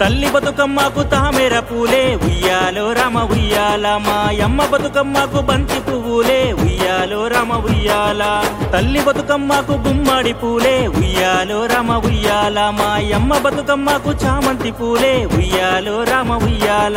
తల్లి బతుకమ్మకు తామేర పూలే ఉయ్యాలో రామ ఉయ్యాల మాయమ్మ బతుకమ్మకు బంతి పువ్వులే ఉయ్యాలో రామ ఉయ్యాల తల్లి బతుకమ్మకు గుమ్మడి పూలే ఉయ్యాలో రామ ఉయ్యాల మాయమ్మ బతుకమ్మకు చామంతి పూలే ఉయ్యాలో రామ ఉయ్యాల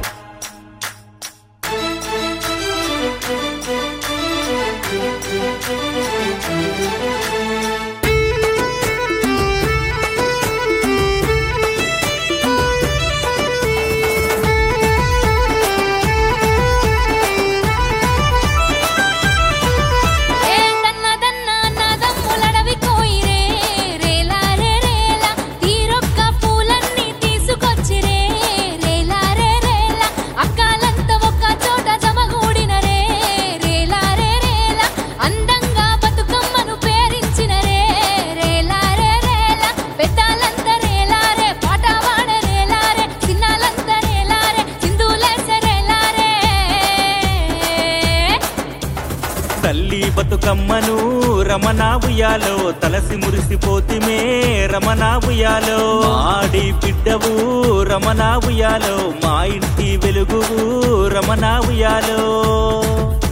తల్లి బతుకమ్మను రమణ ఉయ్యాలో తలసి మురిసిపోతిమే రమణ ఉయ్యాలో ఆడి బిడ్డవు రమణ ఉయ్యాలో మా ఇంటి వెలుగు రమణ ఉయ్యాలో